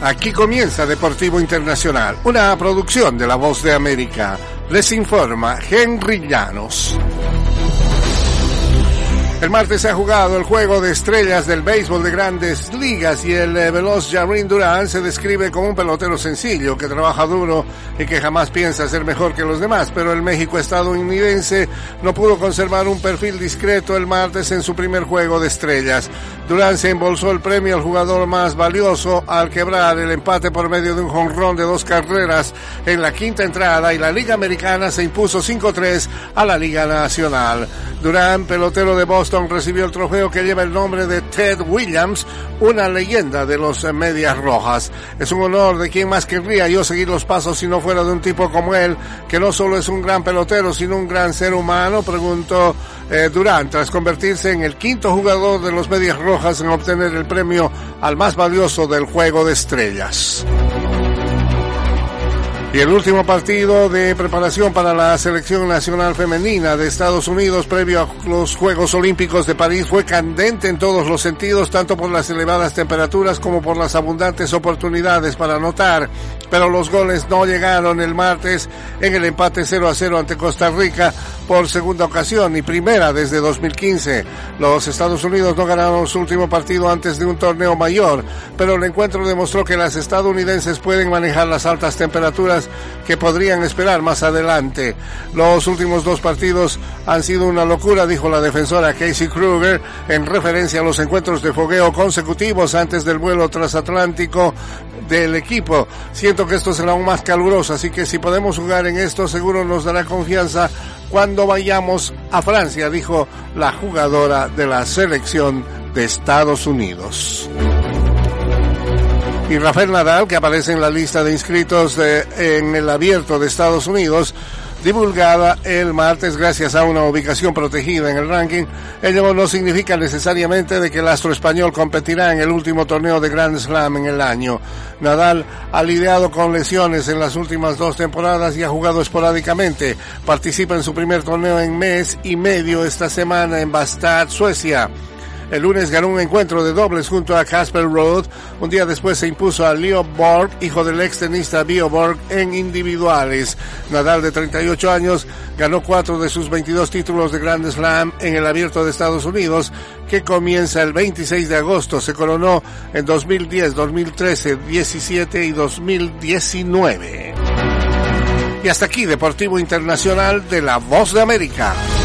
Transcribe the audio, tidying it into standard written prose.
Aquí comienza Deportivo Internacional, una producción de La Voz de América. Les informa Henry Llanos. El martes se ha jugado el juego de estrellas del béisbol de Grandes Ligas y el veloz Jarren Duran se describe como un pelotero sencillo que trabaja duro y que jamás piensa ser mejor que los demás, pero el México estadounidense no pudo conservar un perfil discreto el martes en su primer juego de estrellas. Duran se embolsó el premio al jugador más valioso al quebrar el empate por medio de un jonrón de 2 carreras en la quinta entrada y la Liga Americana se impuso 5-3 a la Liga Nacional. Duran, pelotero de Boston, recibió el trofeo que lleva el nombre de Ted Williams, una leyenda de los Medias Rojas. Es un honor de quien más querría yo seguir los pasos si no fuera de un tipo como él, que no solo es un gran pelotero, sino un gran ser humano, preguntó Duran, tras convertirse en el quinto jugador de los Medias Rojas en obtener el premio al más valioso del juego de estrellas. Y el último partido de preparación para la selección nacional femenina de Estados Unidos previo a los Juegos Olímpicos de París fue candente en todos los sentidos, tanto por las elevadas temperaturas como por las abundantes oportunidades para anotar, pero los goles no llegaron el martes en el empate 0-0 ante Costa Rica por segunda ocasión y primera desde 2015. Los Estados Unidos no ganaron su último partido antes de un torneo mayor, pero el encuentro demostró que las estadounidenses pueden manejar las altas temperaturas que podrían esperar más adelante. Los últimos 2 partidos han sido una locura, dijo la defensora Casey Kruger en referencia a los encuentros de fogueo consecutivos antes del vuelo transatlántico del equipo. Siento que esto será aún más caluroso, así que si podemos jugar en esto seguro nos dará confianza cuando vayamos a Francia, dijo la jugadora de la selección de Estados Unidos. Y Rafael Nadal, que aparece en la lista de inscritos en el Abierto de Estados Unidos, divulgada el martes gracias a una ubicación protegida en el ranking, ello no significa necesariamente de que el astro español competirá en el último torneo de Grand Slam en el año. Nadal ha lidiado con lesiones en las últimas 2 temporadas y ha jugado esporádicamente. Participa en su primer torneo en mes y medio esta semana en Bastad, Suecia. El lunes ganó un encuentro de dobles junto a Casper Ruud. Un día después se impuso a Leo Borg, hijo del ex tenista Björn Borg, en individuales. Nadal, de 38 años, ganó 4 de sus 22 títulos de Grand Slam en el Abierto de Estados Unidos, que comienza el 26 de agosto. Se coronó en 2010, 2013, 17 y 2019. Y hasta aquí Deportivo Internacional de La Voz de América.